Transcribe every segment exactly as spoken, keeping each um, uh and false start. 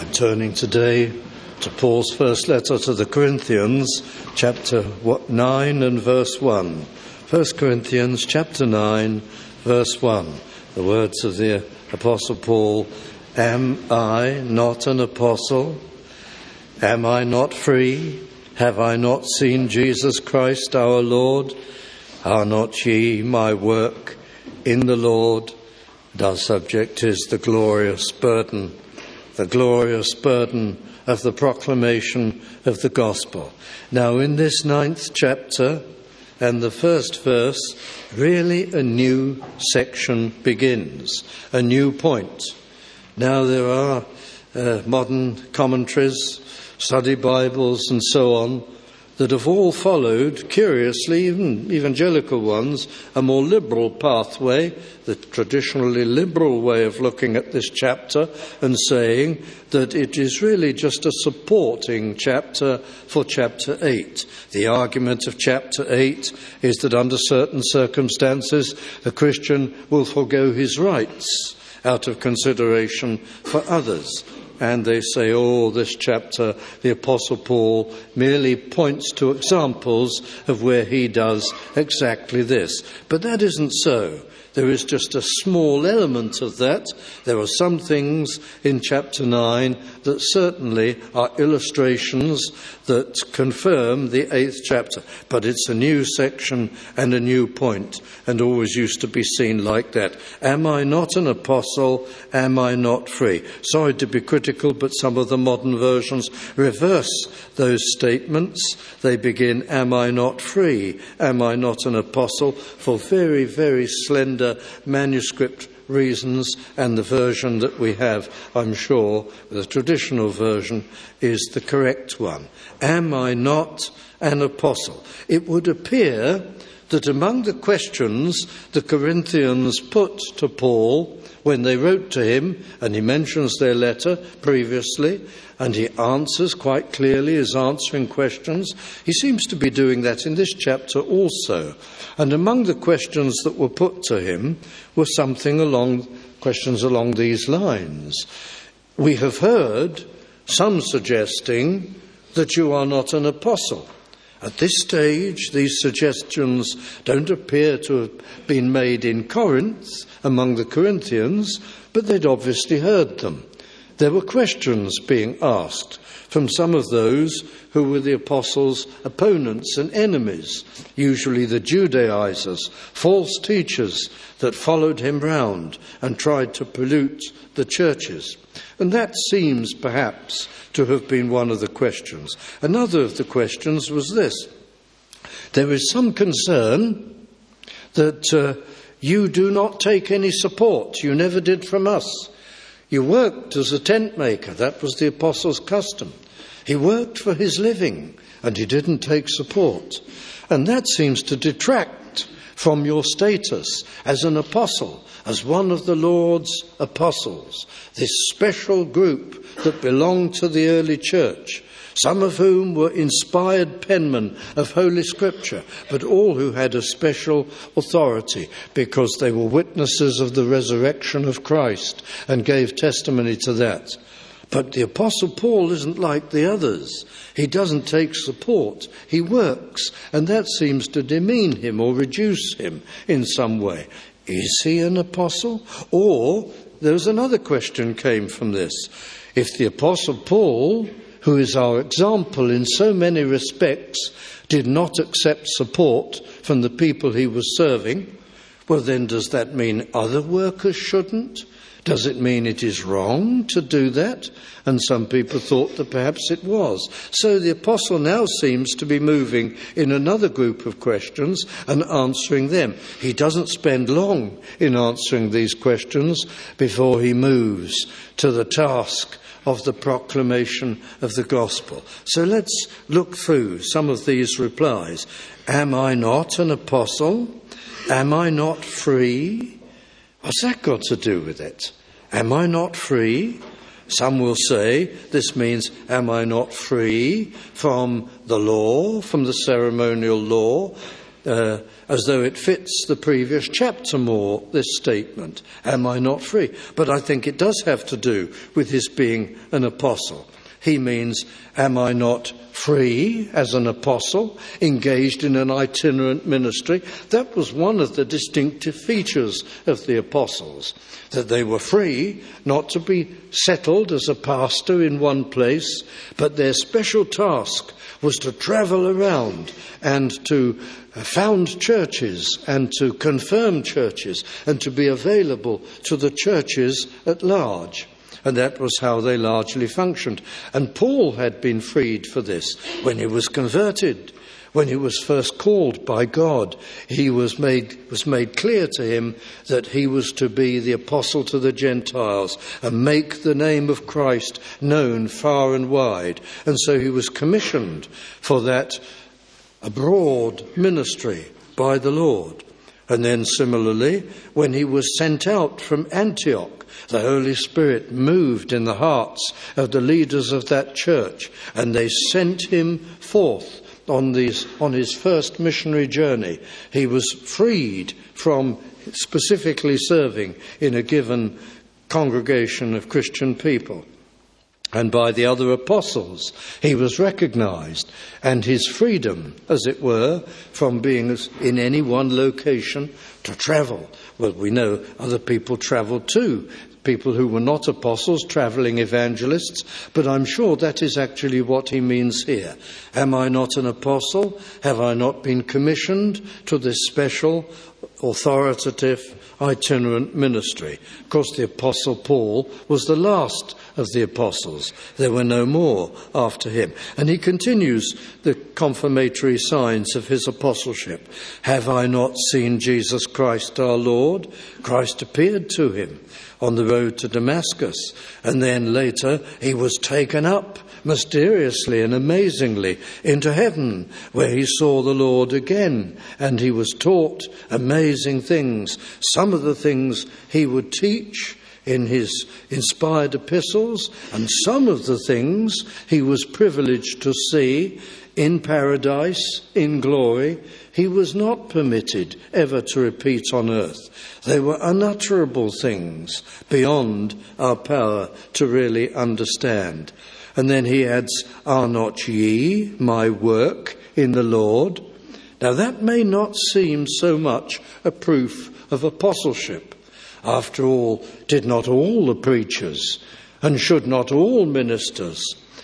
I'm turning today to Paul's first letter to the Corinthians, chapter nine and verse one. First Corinthians chapter nine, verse one. The words of the Apostle Paul, "Am I not an apostle? Am I not free? Have I not seen Jesus Christ our Lord? Are not ye my work in the Lord?" And our subject is the glorious burden, the glorious burden of the proclamation of the gospel. Now, in this ninth chapter and the first verse, really a new section begins, a new point. Now, there are uh, modern commentaries, study Bibles and so on, that have all followed, curiously, even evangelical ones, a more liberal pathway, the traditionally liberal way of looking at this chapter and saying that it is really just a supporting chapter for chapter eight. The argument of chapter eight is that under certain circumstances the Christian will forgo his rights out of consideration for others. And they say, oh, this chapter, the Apostle Paul merely points to examples of where he does exactly this. But that isn't so. There is just a small element of that. There are some things in chapter nine that certainly are illustrations that confirm the eighth chapter. But it's a new section and a new point, and always used to be seen like that. Am I not an apostle? Am I not free? Sorry to be critical, but some of the modern versions reverse those statements. They begin, am I not free? Am I not an apostle? For very, very slender manuscript reasons, and the version that we have, I'm sure, the traditional version, is the correct one. Am I not an apostle? It would appear that among the questions the Corinthians put to Paul when they wrote to him, and he mentions their letter previously, and he answers quite clearly, is answering questions. He seems to be doing that in this chapter also. And among the questions that were put to him were something along, questions along these lines. We have heard some suggesting that you are not an apostle. At this stage, these suggestions don't appear to have been made in Corinth among the Corinthians, but they'd obviously heard them. There were questions being asked from some of those who were the apostles' opponents and enemies, usually the Judaizers, false teachers that followed him round and tried to pollute the churches. And that seems perhaps to have been one of the questions. Another of the questions was this. There is some concern that uh, you do not take any support. You never did from us. You worked as a tent maker. That was the apostle's custom. He worked for his living and he didn't take support. And that seems to detract from your status as an apostle, as one of the Lord's apostles, this special group that belonged to the early church, some of whom were inspired penmen of Holy Scripture, but all who had a special authority because they were witnesses of the resurrection of Christ and gave testimony to that. But the Apostle Paul isn't like the others. He doesn't take support. He works, and that seems to demean him or reduce him in some way. Is he an apostle? Or, there's another question came from this. If the Apostle Paul, who is our example in so many respects, did not accept support from the people he was serving, well then does that mean other workers shouldn't? Does it mean it is wrong to do that? And some people thought that perhaps it was. So the apostle now seems to be moving in another group of questions and answering them. He doesn't spend long in answering these questions before he moves to the task of the proclamation of the gospel. So let's look through some of these replies. Am I not an apostle? Am I not free? What's that got to do with it? Am I not free? Some will say this means, am I not free from the law, from the ceremonial law? uh, as though it fits the previous chapter more, this statement, am I not free? But I think it does have to do with his being an apostle. He means, am I not free as an apostle, engaged in an itinerant ministry? That was one of the distinctive features of the apostles, that they were free not to be settled as a pastor in one place, but their special task was to travel around and to found churches and to confirm churches and to be available to the churches at large. And that was how they largely functioned. And Paul had been freed for this when he was converted, when he was first called by God. He was made was made clear to him that he was to be the apostle to the Gentiles and make the name of Christ known far and wide. And so he was commissioned for that abroad ministry by the Lord. And then similarly, when he was sent out from Antioch, the Holy Spirit moved in the hearts of the leaders of that church, and they sent him forth on these, on his first missionary journey. He was freed from specifically serving in a given congregation of Christian people. And by the other apostles, he was recognized, and his freedom, as it were, from being in any one location to travel. Well, we know other people traveled too, people who were not apostles, travelling evangelists, but I'm sure that is actually what he means here. Am I not an apostle? Have I not been commissioned to this special, authoritative, itinerant ministry? Of course, the Apostle Paul was the last of the apostles. There were no more after him. And he continues the confirmatory signs of his apostleship. Have I not seen Jesus Christ our Lord? Christ appeared to him on the road to Damascus, and then later he was taken up mysteriously and amazingly into heaven, where he saw the Lord again, and he was taught amazing things. Some of the things he would teach in his inspired epistles, and some of the things he was privileged to see in paradise, in glory, he was not permitted ever to repeat on earth. They were unutterable things beyond our power to really understand. And then he adds, are not ye my work in the Lord? Now that may not seem so much a proof of apostleship. After all, did not all the preachers and should not all ministers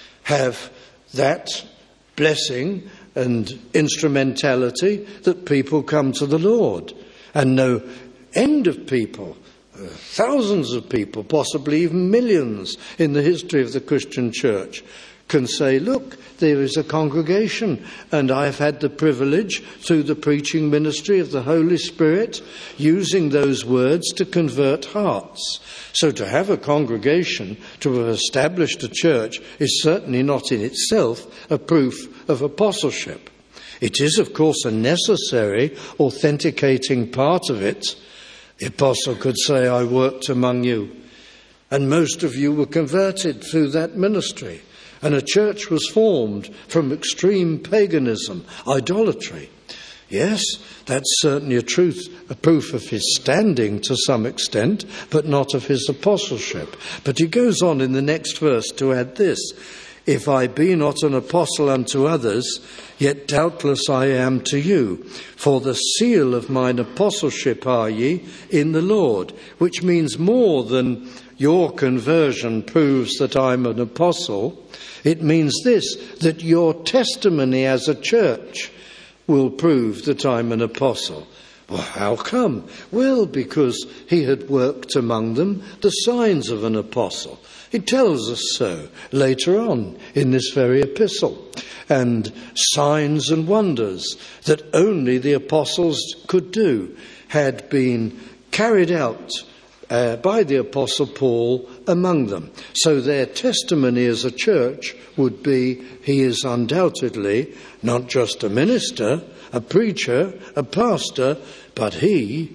have that blessing and instrumentality that people come to the Lord? And no end of people, uh, thousands of people, possibly even millions in the history of the Christian church, can say, look, there is a congregation, and I have had the privilege through the preaching ministry of the Holy Spirit using those words to convert hearts. So to have a congregation, to have established a church, is certainly not in itself a proof of apostleship. It is, of course, a necessary authenticating part of it. The apostle could say, I worked among you, and most of you were converted through that ministry. And a church was formed from extreme paganism, idolatry. Yes, that's certainly a truth, a proof of his standing to some extent, but not of his apostleship. But he goes on in the next verse to add this, if I be not an apostle unto others, yet doubtless I am to you. For the seal of mine apostleship are ye in the Lord, which means more than your conversion proves that I'm an apostle. It means this, that your testimony as a church will prove that I'm an apostle. Well, how come? Well, because he had worked among them the signs of an apostle. He tells us so later on in this very epistle. And signs and wonders that only the apostles could do had been carried out uh, by the Apostle Paul among them. So their testimony as a church would be, he is undoubtedly not just a minister, a preacher, a pastor, but he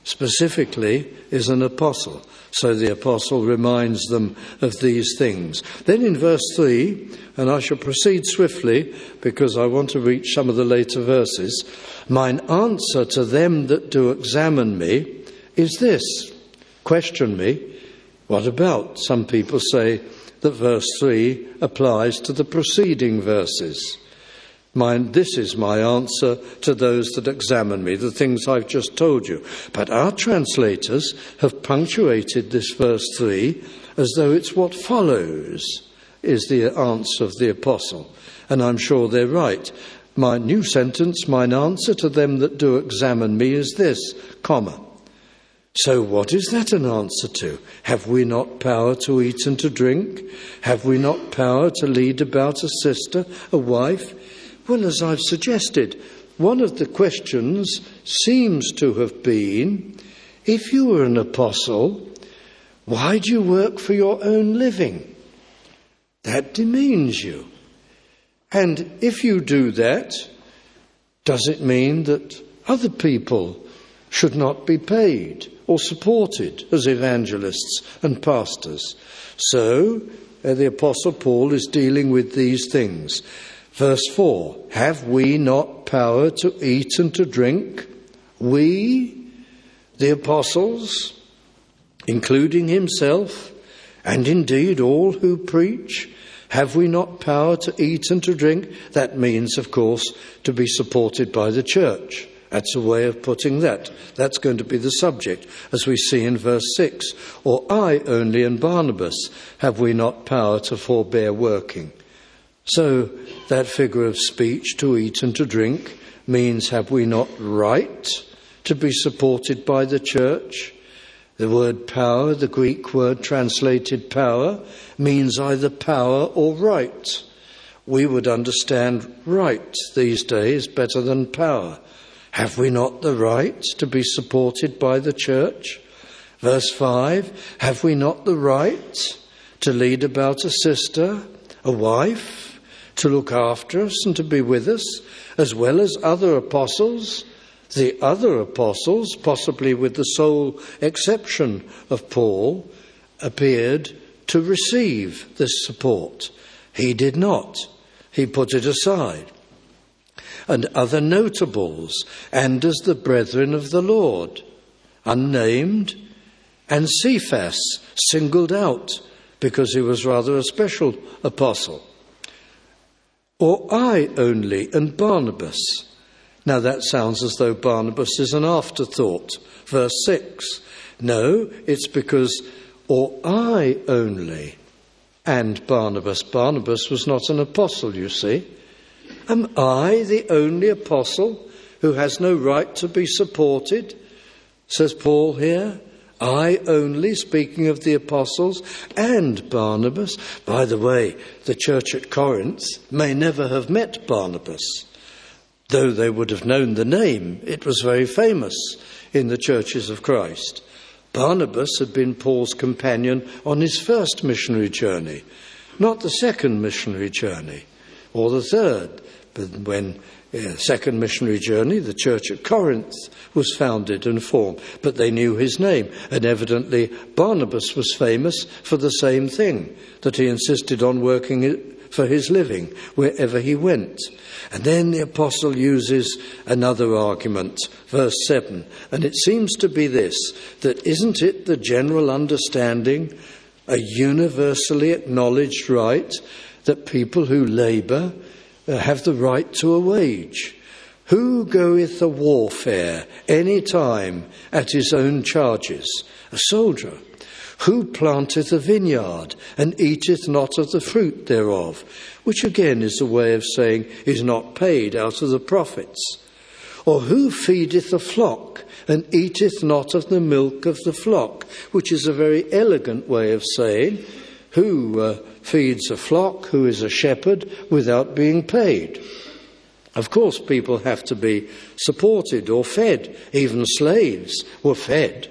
specifically is an apostle. So the apostle reminds them of these things. Then in verse three, and I shall proceed swiftly because I want to reach some of the later verses, mine answer to them that do examine me is this. Question me, what about? Some people say that verse three applies to the preceding verses. Mine, this is my answer to those that examine me, the things I've just told you. But our translators have punctuated this verse three as though it's what follows is the answer of the apostle. And I'm sure they're right. My new sentence, mine answer to them that do examine me is this, comma. So what is that an answer to? Have we not power to eat and to drink? Have we not power to lead about a sister, a wife? Well, as I've suggested, one of the questions seems to have been, if you were an apostle, why do you work for your own living? That demeans you. And if you do that, does it mean that other people should not be paid or supported as evangelists and pastors? So, uh, the Apostle Paul is dealing with these things. Verse four, have we not power to eat and to drink? We, the apostles, including himself, and indeed all who preach, have we not power to eat and to drink? That means, of course, to be supported by the church. That's a way of putting that. That's going to be the subject, as we see in verse six. Or I only and Barnabas, have we not power to forbear working? So that figure of speech, to eat and to drink, means have we not right to be supported by the church? The word power, the Greek word translated power, means either power or right. We would understand right these days better than power. Have we not the right to be supported by the church? Verse five, have we not the right to lead about a sister, a wife, to look after us and to be with us, as well as other apostles? The other apostles, possibly with the sole exception of Paul, appeared to receive this support. He did not. He put it aside. And other notables, and as the brethren of the Lord, unnamed, and Cephas, singled out because he was rather a special apostle. Or I only and Barnabas. Now that sounds as though Barnabas is an afterthought. Verse six. No, it's because or I only and Barnabas. Barnabas was not an apostle, you see. Am I the only apostle who has no right to be supported? Says Paul here. I only, speaking of the apostles, and Barnabas. By the way, the church at Corinth may never have met Barnabas, though they would have known the name. It was very famous in the churches of Christ. Barnabas had been Paul's companion on his first missionary journey, not the second missionary journey, or the third, but when Yeah, second missionary journey, the church at Corinth was founded and formed, but they knew his name, and evidently Barnabas was famous for the same thing, that he insisted on working for his living wherever he went. And then the apostle uses another argument, verse seven, and it seems to be this, that isn't it the general understanding, a universally acknowledged right, that people who labour have the right to a wage? Who goeth a warfare any time at his own charges? A soldier. Who planteth a vineyard and eateth not of the fruit thereof? Which again is a way of saying is not paid out of the profits. Or who feedeth a flock and eateth not of the milk of the flock? Which is a very elegant way of saying who uh, feeds a flock, who is a shepherd, without being paid. Of course, people have to be supported or fed. Even slaves were fed.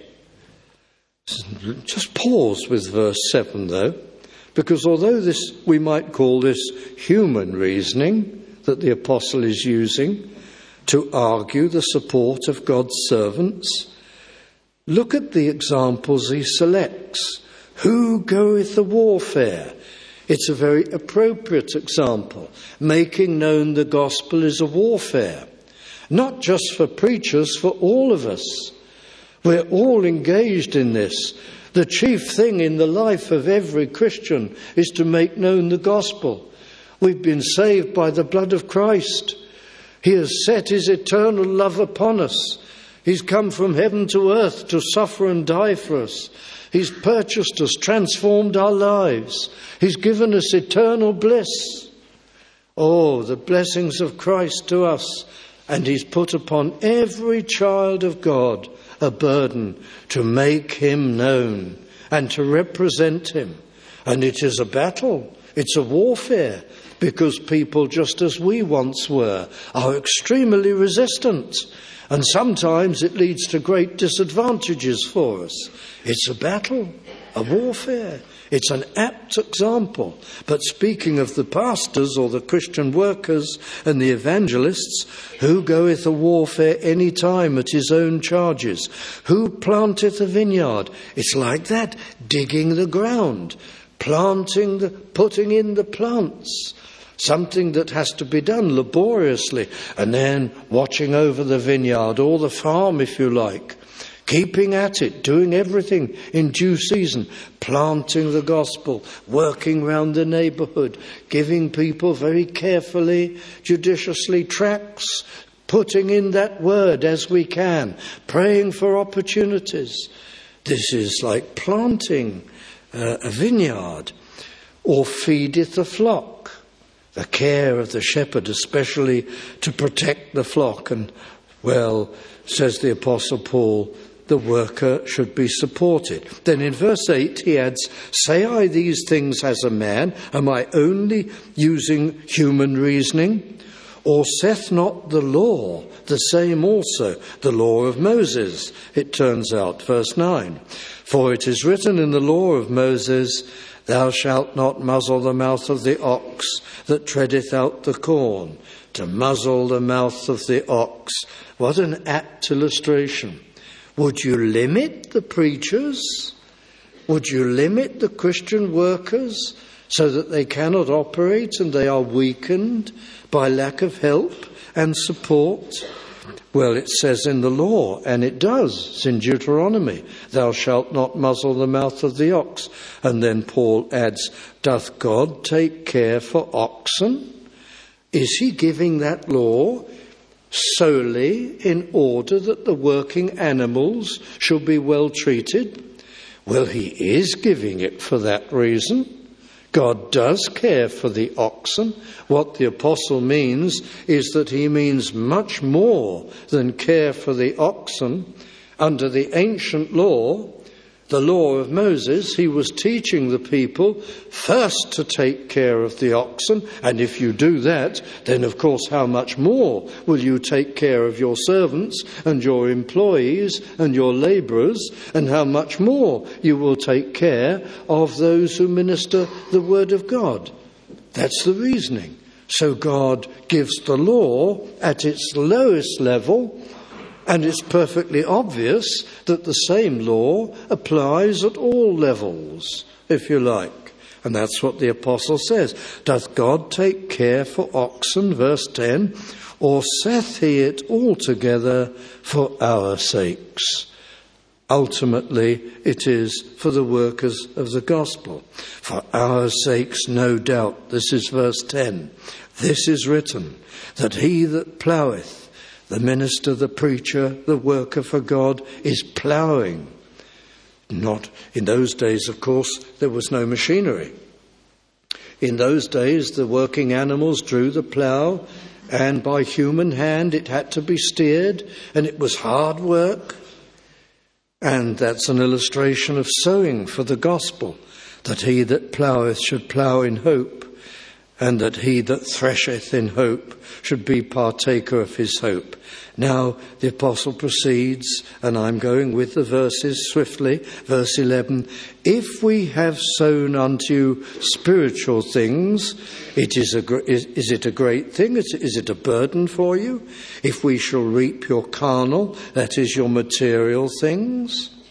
Just pause with verse seven, though, because although this we might call this human reasoning that the apostle is using to argue the support of God's servants, Look at the examples he selects. Who goeth the warfare? It's a very appropriate example. Making known the gospel is a warfare. Not just for preachers, for all of us. We're all engaged in this. The chief thing in the life of every Christian is to make known the gospel. We've been saved by the blood of Christ. He has set his eternal love upon us. He's come from heaven to earth to suffer and die for us. He's purchased us, transformed our lives. He's given us eternal bliss. Oh, the blessings of Christ to us. And he's put upon every child of God a burden to make him known and to represent him. And it is a battle. It's a warfare, because people, just as we once were, are extremely resistant. And sometimes it leads to great disadvantages for us. It's a battle, a warfare. It's an apt example. But speaking of the pastors or the Christian workers and the evangelists, who goeth a warfare any time at his own charges? Who planteth a vineyard? It's like that, digging the ground, planting the, putting in the plants. Something that has to be done laboriously, and then watching over the vineyard or the farm, if you like, keeping at it, doing everything in due season, planting the gospel, working round the neighbourhood, giving people very carefully, judiciously tracts, putting in that word as we can, praying for opportunities. This is like planting uh, a vineyard, or feedeth the flock. The care of the shepherd, especially to protect the flock. And, well, says the Apostle Paul, the worker should be supported. Then in verse eight he adds, say I these things as a man? Am I only using human reasoning? Or saith not the law the same also, the law of Moses? It turns out, verse nine. For it is written in the law of Moses, thou shalt not muzzle the mouth of the ox that treadeth out the corn. To muzzle the mouth of the ox. What an apt illustration. Would you limit the preachers? Would you limit the Christian workers so that they cannot operate and they are weakened by lack of help and support? Well, it says in the law, and it does. It's in Deuteronomy, thou shalt not muzzle the mouth of the ox. And then Paul adds, doth God take care for oxen? Is he giving that law solely in order that the working animals should be well treated? Well, he is giving it for that reason. God does care for the oxen. What the apostle means is that he means much more than care for the oxen. Under the ancient law, the law of Moses, he was teaching the people first to take care of the oxen. And if you do that, then of course how much more will you take care of your servants and your employees and your labourers, and how much more you will take care of those who minister the word of God. That's the reasoning. So God gives the law at its lowest level, and it's perfectly obvious that the same law applies at all levels, if you like. And that's what the apostle says. Doth God take care for oxen, verse ten, or saith he it altogether for our sakes? Ultimately, it is for the workers of the gospel. For our sakes, no doubt. This is verse ten. This is written, that he that plougheth, the minister, the preacher, the worker for God, is ploughing. Not in those days, of course, there was no machinery. In those days, the working animals drew the plough, and by human hand it had to be steered, and it was hard work. And that's an illustration of sowing for the gospel, that he that plougheth should plough in hope, and that he that thresheth in hope should be partaker of his hope. Now the apostle proceeds, and I'm going with the verses swiftly. Verse eleven, if we have sown unto you spiritual things, it is, a, is, is it a great thing? Is, is it a burden for you? If we shall reap your carnal, that is your material things.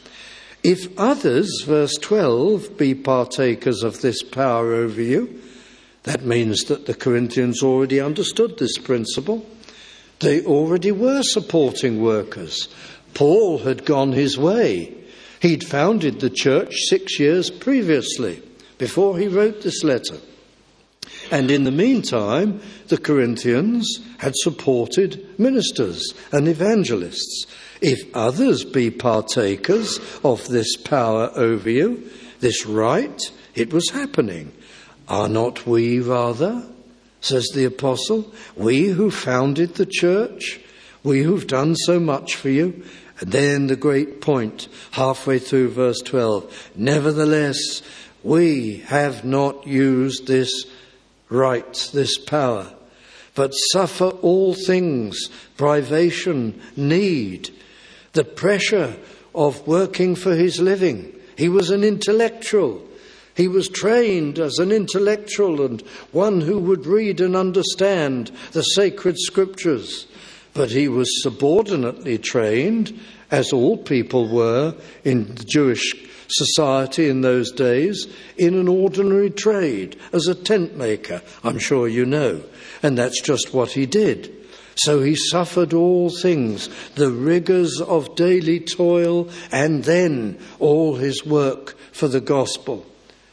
If others, verse twelve, be partakers of this power over you, that means that the Corinthians already understood this principle. They already were supporting workers. Paul had gone his way. He'd founded the church six years previously, before he wrote this letter. And in the meantime, the Corinthians had supported ministers and evangelists. If others be partakers of this power over you, this right, it was happening. Are not we rather, says the apostle, we who founded the church, we who've done so much for you? And then the great point, halfway through verse twelve, nevertheless, we have not used this right, this power, but suffer all things, privation, need, the pressure of working for his living. He was an intellectual. He was trained as an intellectual and one who would read and understand the sacred scriptures. But he was subordinately trained, as all people were in the Jewish society in those days, in an ordinary trade, as a tent maker, I'm sure you know. And that's just what he did. So he suffered all things, the rigours of daily toil, and then all his work for the gospel.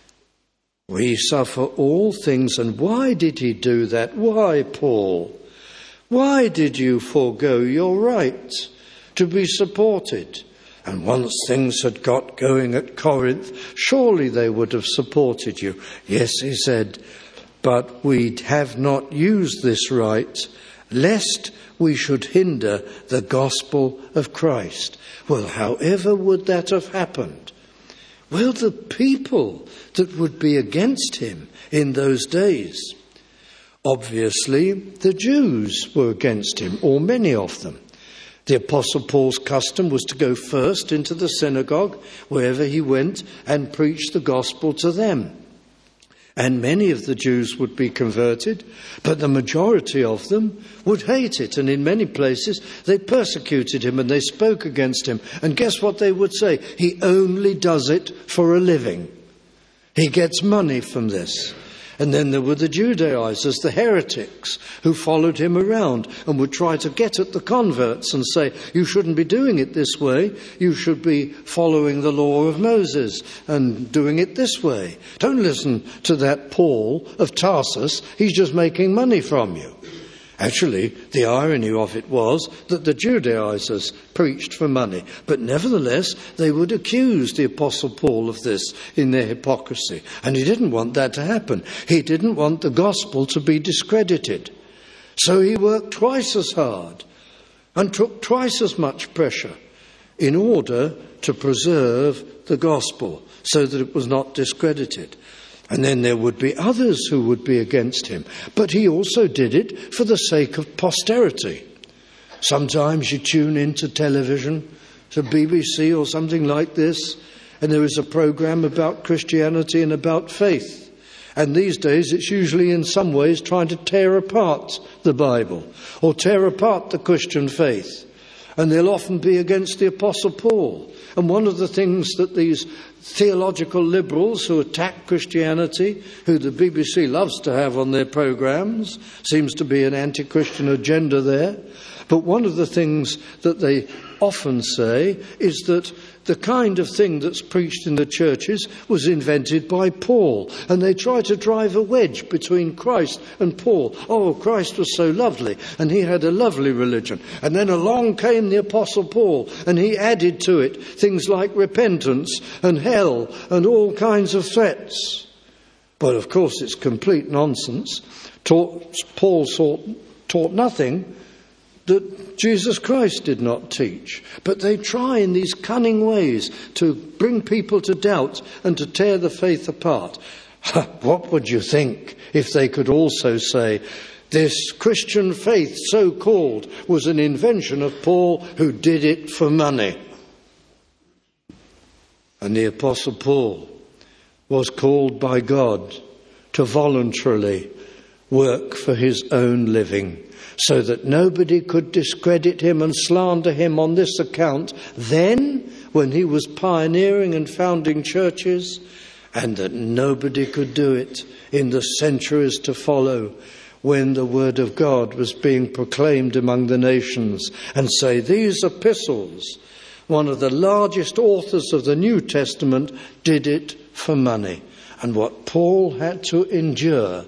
We suffer all things. And why did he do that? Why, Paul? Why did you forego your right to be supported? And once things had got going at Corinth, surely they would have supported you. Yes, he said, but we have not used this right, lest we should hinder the gospel of Christ. Well, however would that have happened? Well, the people that would be against him in those days, obviously the Jews were against him, or many of them. The Apostle Paul's custom was to go first into the synagogue, wherever he went, and preach the gospel to them. And many of the Jews would be converted, but the majority of them would hate it. And in many places, they persecuted him and they spoke against him. And guess what they would say? He only does it for a living. He gets money from this. And then there were the Judaizers, the heretics, who followed him around and would try to get at the converts and say, you shouldn't be doing it this way. You should be following the law of Moses and doing it this way. Don't listen to that Paul of Tarsus. He's just making money from you. Actually, the irony of it was that the Judaizers preached for money, but nevertheless they would accuse the Apostle Paul of this in their hypocrisy. And he didn't want that to happen. He didn't want the gospel to be discredited. So he worked twice as hard and took twice as much pressure in order to preserve the gospel so that it was not discredited. And then there would be others who would be against him. But he also did it for the sake of posterity. Sometimes you tune into television, to B B C or something like this, and there is a program about Christianity and about faith. And these days it's usually in some ways trying to tear apart the Bible or tear apart the Christian faith. And they'll often be against the Apostle Paul. And one of the things that these theological liberals who attack Christianity, who the B B C loves to have on their programmes, seems to be an anti-Christian agenda there. But one of the things that they often say is that the kind of thing that's preached in the churches was invented by Paul. And they try to drive a wedge between Christ and Paul. Oh, Christ was so lovely, and he had a lovely religion. And then along came the Apostle Paul, and he added to it things like repentance and hell and all kinds of threats. But of course it's complete nonsense. Taught, Paul taught, taught nothing that Jesus Christ did not teach. But they try in these cunning ways to bring people to doubt and to tear the faith apart. What would you think if they could also say, this Christian faith, so-called, was an invention of Paul who did it for money? And the Apostle Paul was called by God to voluntarily work for his own living, so that nobody could discredit him and slander him on this account then when he was pioneering and founding churches, and that nobody could do it in the centuries to follow when the word of God was being proclaimed among the nations, and say, these epistles, one of the largest authors of the New Testament, did it for money. And what Paul had to endure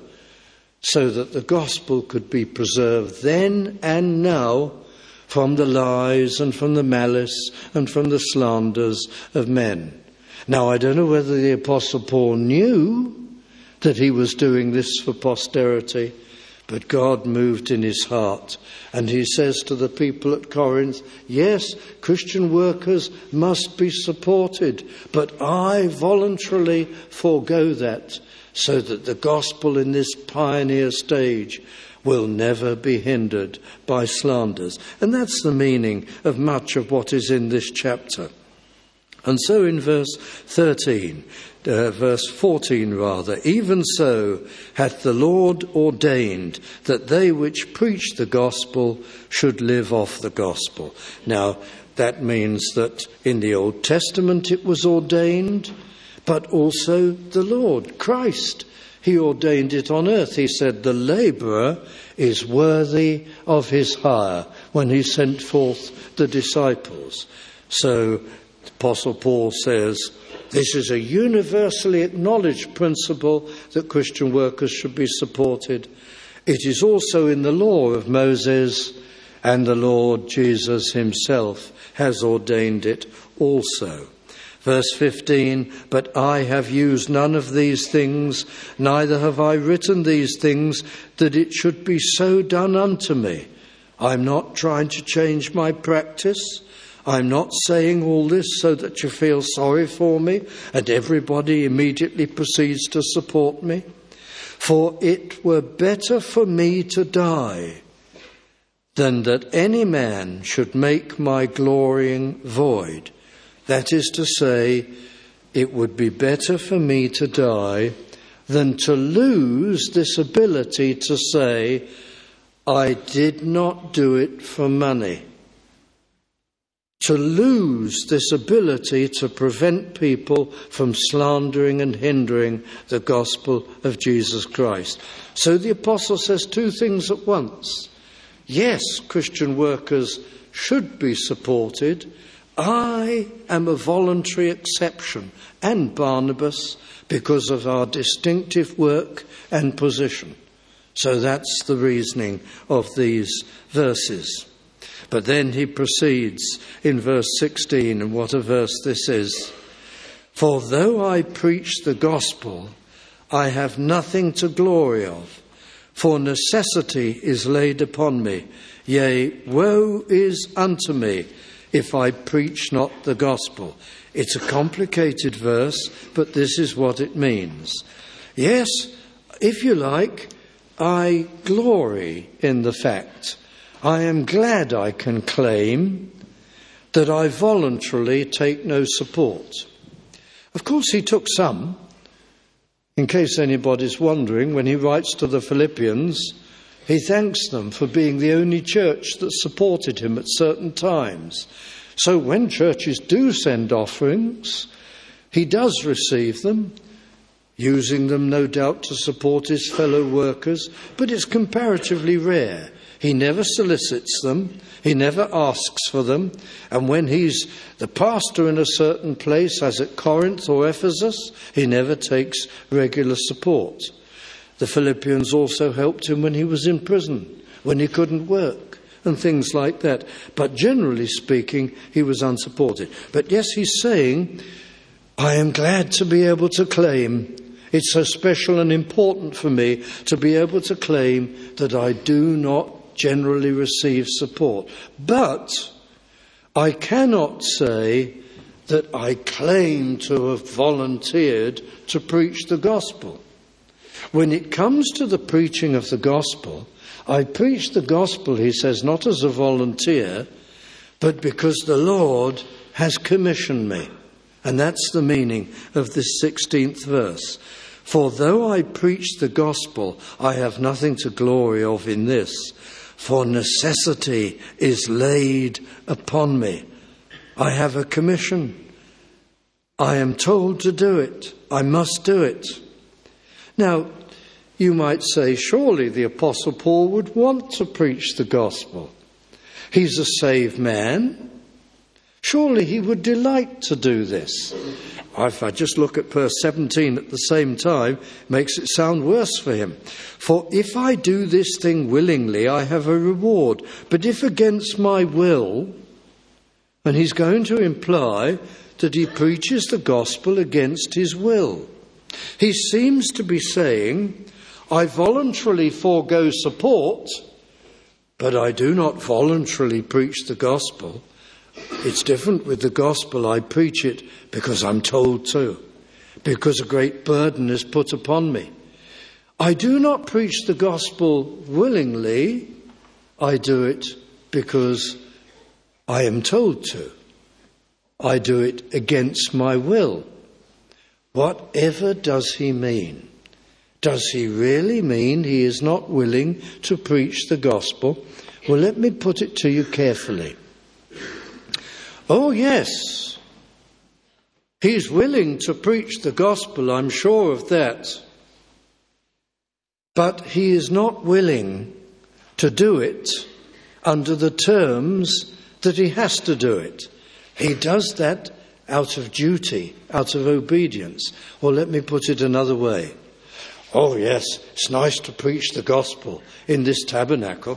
so that the gospel could be preserved then and now from the lies and from the malice and from the slanders of men. Now, I don't know whether the Apostle Paul knew that he was doing this for posterity, but God moved in his heart. And he says to the people at Corinth, yes, Christian workers must be supported, but I voluntarily forego that so that the gospel in this pioneer stage will never be hindered by slanders. And that's the meaning of much of what is in this chapter. And so in verse thirteen, uh, verse fourteen rather, even so hath the Lord ordained that they which preach the gospel should live off the gospel. Now, that means that in the Old Testament it was ordained, but also the Lord, Christ, he ordained it on earth. He said the labourer is worthy of his hire when he sent forth the disciples. So Apostle Paul says this is a universally acknowledged principle that Christian workers should be supported. It is also in the law of Moses, and the Lord Jesus himself has ordained it also. Verse fifteen, but I have used none of these things, neither have I written these things, that it should be so done unto me. I'm not trying to change my practice. I'm not saying all this so that you feel sorry for me and everybody immediately proceeds to support me. For it were better for me to die than that any man should make my glorying void. That is to say, it would be better for me to die than to lose this ability to say, I did not do it for money. To lose this ability to prevent people from slandering and hindering the gospel of Jesus Christ. So the apostle says two things at once. Yes, Christian workers should be supported. I am a voluntary exception, and Barnabas, because of our distinctive work and position. So that's the reasoning of these verses. But then he proceeds in verse sixteen, and what a verse this is. For though I preach the gospel, I have nothing to glory of, for necessity is laid upon me. Yea, woe is unto me if I preach not the gospel. It's a complicated verse, but this is what it means. Yes, if you like, I glory in the fact. I am glad I can claim that I voluntarily take no support. Of course, he took some. In case anybody's wondering, when he writes to the Philippians, he thanks them for being the only church that supported him at certain times. So when churches do send offerings, he does receive them, using them no doubt to support his fellow workers, but it's comparatively rare. He never solicits them, he never asks for them, and when he's the pastor in a certain place, as at Corinth or Ephesus, he never takes regular support. The Philippians also helped him when he was in prison, when he couldn't work, and things like that. But generally speaking, he was unsupported. But yes, he's saying, I am glad to be able to claim. It's so special and important for me to be able to claim that I do not generally receive support. But I cannot say that I claim to have volunteered to preach the gospel. When it comes to the preaching of the gospel, I preach the gospel, he says, not as a volunteer, but because the Lord has commissioned me. And that's the meaning of this sixteenth verse. For though I preach the gospel, I have nothing to glory of in this, for necessity is laid upon me. I have a commission. I am told to do it. I must do it. Now, you might say, surely the Apostle Paul would want to preach the gospel. He's a saved man. Surely he would delight to do this. If I just look at verse seventeen at the same time, it makes it sound worse for him. For if I do this thing willingly, I have a reward. But if against my will, and he's going to imply that he preaches the gospel against his will. He seems to be saying, I voluntarily forego support, but I do not voluntarily preach the gospel. It's different with the gospel. I preach it because I'm told to, because a great burden is put upon me. I do not preach the gospel willingly. I do it because I am told to. I do it against my will. Whatever does he mean? Does he really mean he is not willing to preach the gospel? Well, let me put it to you carefully. Oh, yes, he's willing to preach the gospel, I'm sure of that. But he is not willing to do it under the terms that he has to do it. He does that out of duty, out of obedience. Or let me put it another way. Oh, yes, it's nice to preach the gospel in this tabernacle.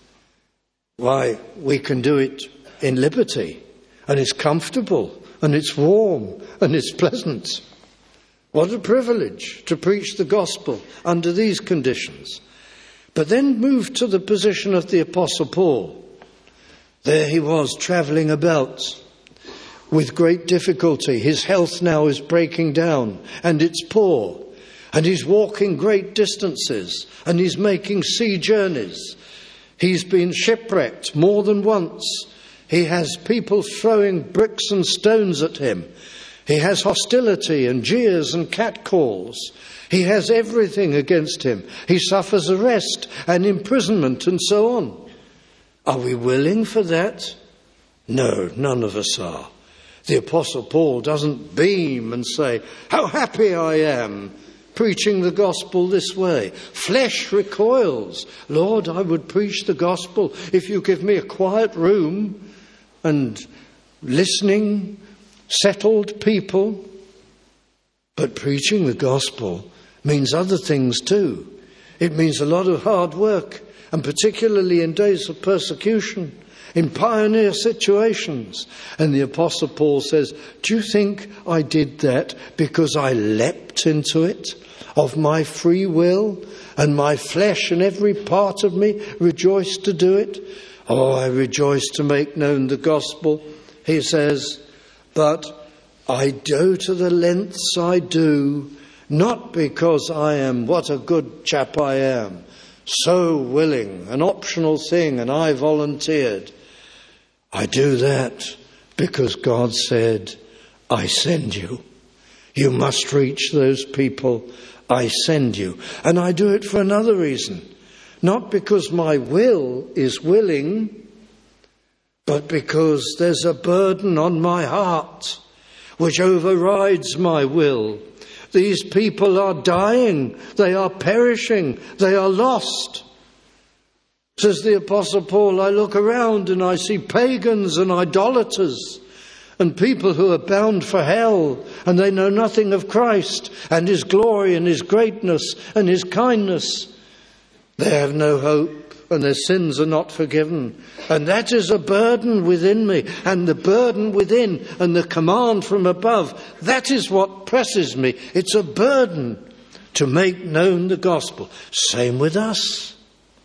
Why, we can do it in liberty. And it's comfortable, and it's warm, and it's pleasant. What a privilege to preach the gospel under these conditions. But then move to the position of the Apostle Paul. There he was, travelling about with great difficulty. His health now is breaking down, and it's poor. And he's walking great distances, and he's making sea journeys. He's been shipwrecked more than once. He has people throwing bricks and stones at him. He has hostility and jeers and catcalls. He has everything against him. He suffers arrest and imprisonment and so on. Are we willing for that? No, none of us are. The Apostle Paul doesn't beam and say, how happy I am preaching the gospel this way. Flesh recoils. Lord, I would preach the gospel if you give me a quiet room and listening, settled people. But preaching the gospel means other things too. It means a lot of hard work, and particularly in days of persecution, in pioneer situations. And the Apostle Paul says, do you think I did that because I leapt into it of my free will, and my flesh and every part of me rejoiced to do it? Oh, I rejoice to make known the gospel, he says, but I go to the lengths I do, not because I am what a good chap I am, so willing, an optional thing, and I volunteered. I do that because God said, I send you. You must reach those people. I send you. And I do it for another reason. Not because my will is willing, but because there's a burden on my heart which overrides my will. These people are dying. They are perishing. They are lost. Says the Apostle Paul, I look around and I see pagans and idolaters and people who are bound for hell, and they know nothing of Christ and his glory and his greatness and his kindness. They have no hope, and their sins are not forgiven. And that is a burden within me. And the burden within and the command from above, that is what presses me. It's a burden to make known the gospel. Same with us.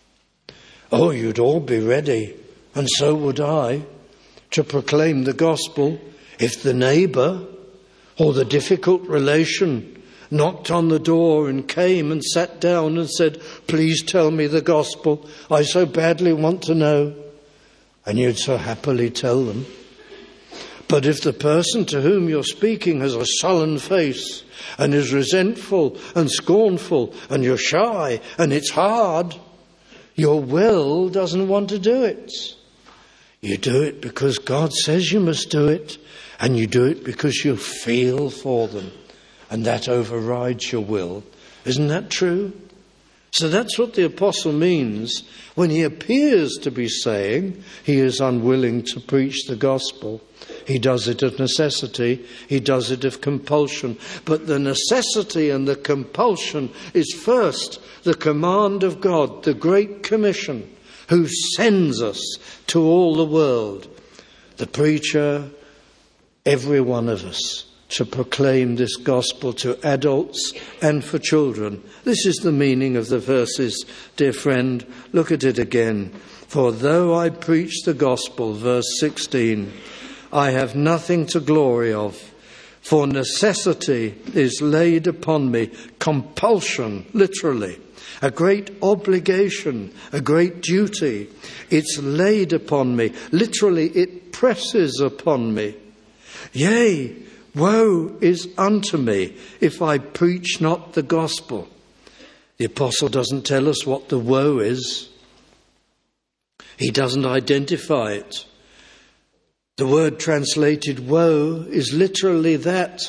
Oh, you'd all be ready, and so would I, to proclaim the gospel if the neighbour or the difficult relation knocked on the door and came and sat down and said, please tell me the gospel. I so badly want to know. And you'd so happily tell them. But if the person to whom you're speaking has a sullen face and is resentful and scornful and you're shy and it's hard, your will doesn't want to do it. You do it because God says you must do it, and you do it because you feel for them, and that overrides your will. Isn't that true? So that's what the apostle means when he appears to be saying he is unwilling to preach the gospel. He does it of necessity, he does it of compulsion. But the necessity and the compulsion is first the command of God, the Great Commission, who sends us to all the world. The preacher, every one of us, to proclaim this gospel to adults and for children. This is the meaning of the verses, dear friend. Look at it again. For though I preach the gospel, verse sixteen, I have nothing to glory of, for necessity is laid upon me. Compulsion, literally. A great obligation, a great duty. It's laid upon me. Literally, it presses upon me. Yea, woe is unto me if I preach not the gospel. The apostle doesn't tell us what the woe is. He doesn't identify it. The word translated woe is literally that.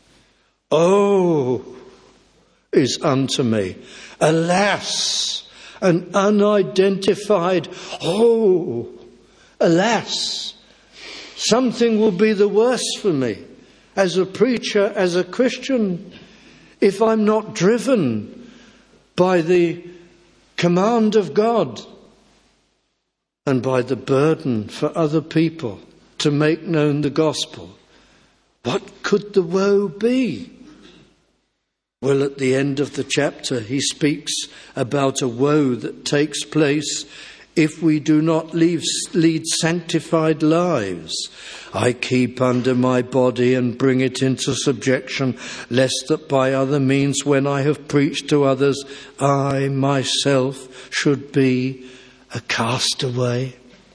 Oh, is unto me. Alas, an unidentified, oh, alas, something will be the worse for me as a preacher, as a Christian, if I'm not driven by the command of God and by the burden for other people to make known the gospel. What could the woe be? Well, at the end of the chapter, he speaks about a woe that takes place if we do not leave, lead sanctified lives. I keep under my body and bring it into subjection, lest that by other means, when I have preached to others, I myself should be a castaway.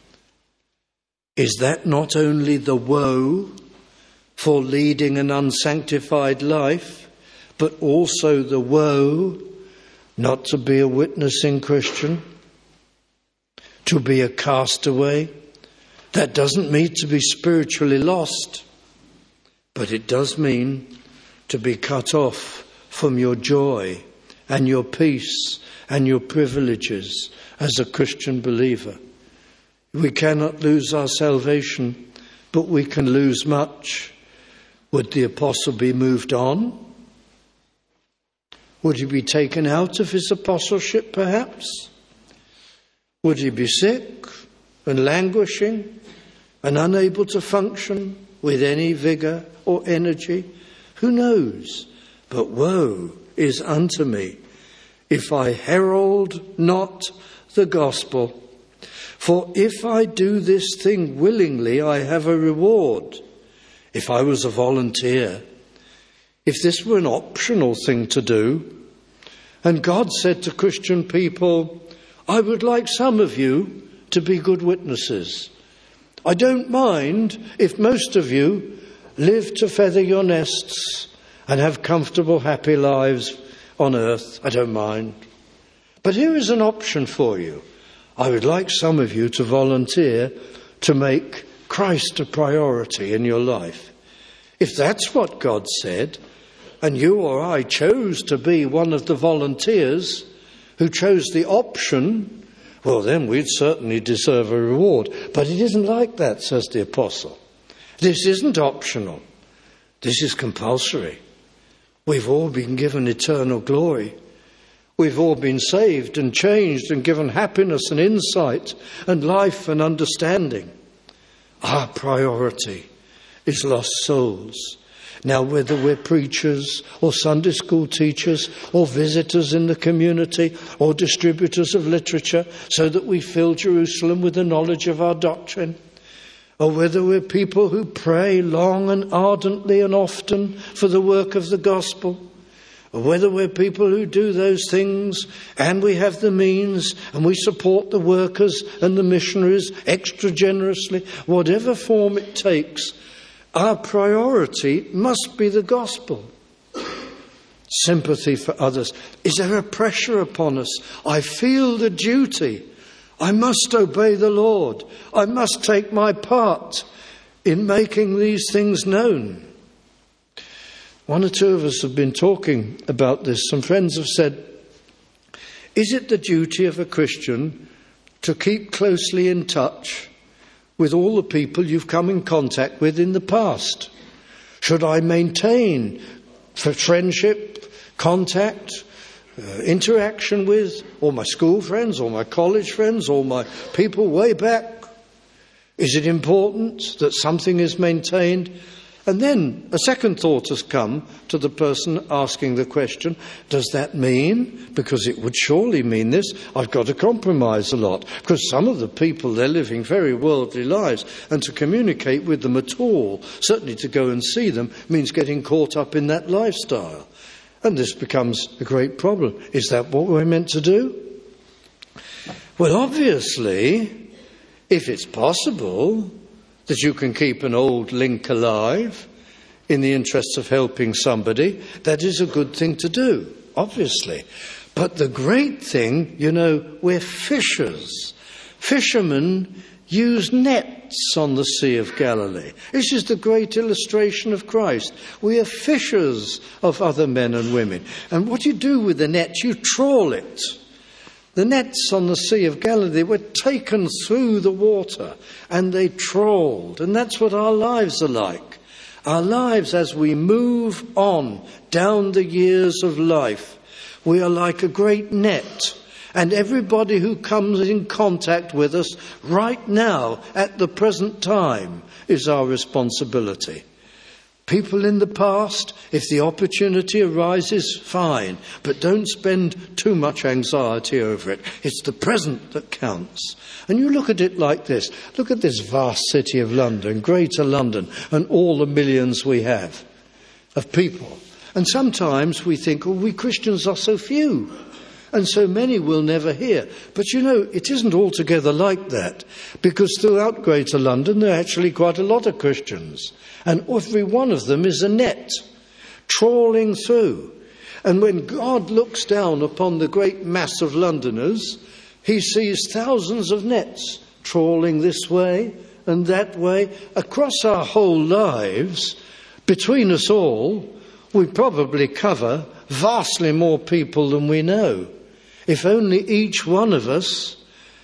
Is that not only the woe for leading an unsanctified life, but also the woe not to be a witnessing Christian, to be a castaway? That doesn't mean to be spiritually lost, but it does mean to be cut off from your joy and your peace and your privileges as a Christian believer. We cannot lose our salvation, but we can lose much. Would the apostle be moved on? Would he be taken out of his apostleship, perhaps? Would he be sick and languishing and unable to function with any vigour or energy? Who knows? But woe is unto me if I herald not the gospel. For if I do this thing willingly, I have a reward. If I was a volunteer, if this were an optional thing to do, and God said to Christian people, I would like some of you to be good witnesses. I don't mind if most of you live to feather your nests and have comfortable, happy lives on earth. I don't mind. But here is an option for you. I would like some of you to volunteer to make Christ a priority in your life. If that's what God said, and you or I chose to be one of the volunteers who chose the option, well, then we'd certainly deserve a reward. But it isn't like that, says the apostle. This isn't optional. This is compulsory. We've all been given eternal glory. We've all been saved and changed and given happiness and insight and life and understanding. Our priority is lost souls. Now, whether we're preachers or Sunday school teachers or visitors in the community or distributors of literature so that we fill Jerusalem with the knowledge of our doctrine, or whether we're people who pray long and ardently and often for the work of the gospel, or whether we're people who do those things and we have the means and we support the workers and the missionaries extra generously, whatever form it takes, our priority must be the gospel. Sympathy for others. Is there a pressure upon us? I feel the duty. I must obey the Lord. I must take my part in making these things known. One or two of us have been talking about this. Some friends have said, is it the duty of a Christian to keep closely in touch with all the people you've come in contact with in the past? Should I maintain for friendship, contact, uh, interaction with all my school friends, all my college friends, all my people way back? Is it important that something is maintained? And then a second thought has come to the person asking the question, does that mean, because it would surely mean this, I've got to compromise a lot? Because some of the people, they're living very worldly lives, and to communicate with them at all, certainly to go and see them, means getting caught up in that lifestyle. And this becomes a great problem. Is that what we're meant to do? Well, obviously, if it's possible that you can keep an old link alive in the interests of helping somebody, that is a good thing to do, obviously. But the great thing, you know, we're fishers. Fishermen use nets on the Sea of Galilee. This is the great illustration of Christ. We are fishers of other men and women. And what you do with the net, you trawl it. The nets on the Sea of Galilee were taken through the water and they trawled. And that's what our lives are like. Our lives, as we move on down the years of life, we are like a great net. And everybody who comes in contact with us right now, at the present time, is our responsibility. People in the past, if the opportunity arises, fine, but don't spend too much anxiety over it. It's the present that counts. And you look at it like this. Look at this vast city of London, Greater London, and all the millions we have of people. And sometimes we think, oh, we Christians are so few, and so many will never hear. But you know, it isn't altogether like that, because throughout Greater London there are actually quite a lot of Christians. And every one of them is a net, trawling through. And when God looks down upon the great mass of Londoners, he sees thousands of nets trawling this way and that way. Across our whole lives, between us all, we probably cover vastly more people than we know. If only each one of us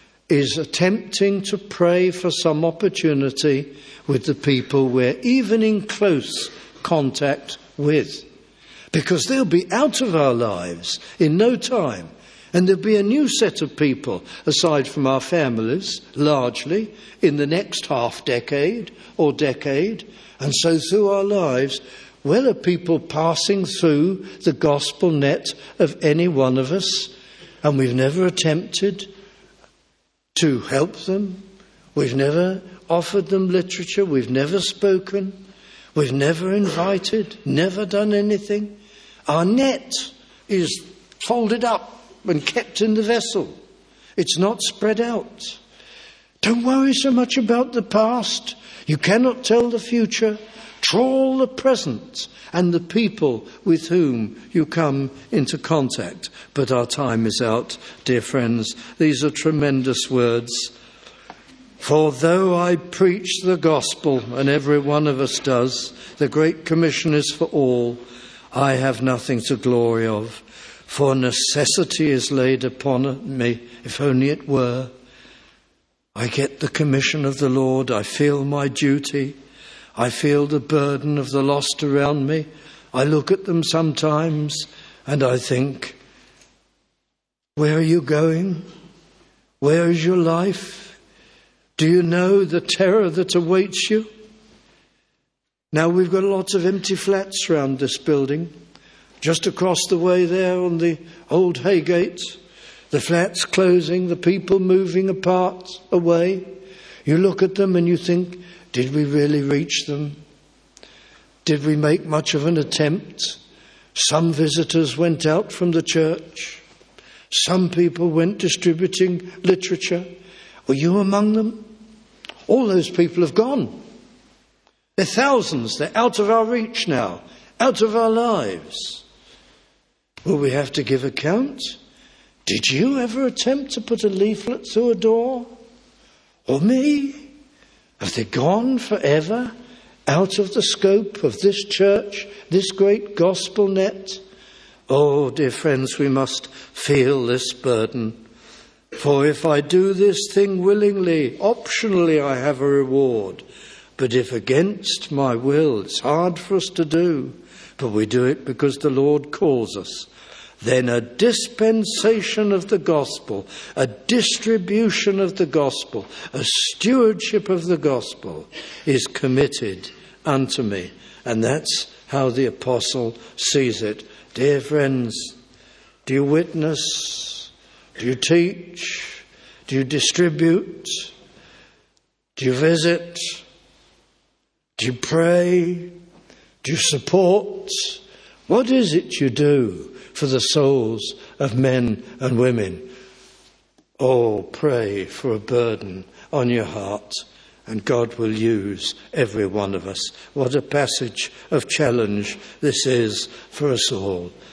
is attempting to pray for some opportunity with the people we're even in close contact with. Because they'll be out of our lives in no time. And there'll be a new set of people, aside from our families, largely, in the next half decade or decade. And so through our lives, well, are people passing through the gospel net of any one of us? And we've never attempted to help them. We've never offered them literature. We've never spoken. We've never invited, never done anything. Our net is folded up and kept in the vessel. It's not spread out. Don't worry so much about the past. You cannot tell the future. Trawl the present and the people with whom you come into contact. But our time is out, dear friends. These are tremendous words. For though I preach the gospel, and every one of us does, the Great Commission is for all, I have nothing to glory of. For necessity is laid upon me, if only it were. I get the commission of the Lord, I feel my duty, I feel the burden of the lost around me. I look at them sometimes and I think, where are you going? Where is your life? Do you know the terror that awaits you? Now we've got lots of empty flats around this building. Just across the way there on the old Haygate, the flats closing, the people moving apart, away. You look at them and you think, did we really reach them? Did we make much of an attempt? Some visitors went out from the church. Some people went distributing literature. Were you among them? All those people have gone. They're thousands. They're out of our reach now, out of our lives. Will we have to give account? Did you ever attempt to put a leaflet through a door? Or me? Have they gone forever out of the scope of this church, this great gospel net? Oh, dear friends, we must feel this burden. For if I do this thing willingly, optionally, I have a reward. But if against my will, it's hard for us to do, but we do it because the Lord calls us, then a dispensation of the gospel, a distribution of the gospel, a stewardship of the gospel is committed unto me. And that's how the apostle sees it. Dear friends, do you witness? Do you teach? Do you distribute? Do you visit? Do you pray? Do you support? What is it you do for the souls of men and women? Oh, pray for a burden on your heart, and God will use every one of us. What a passage of challenge this is for us all.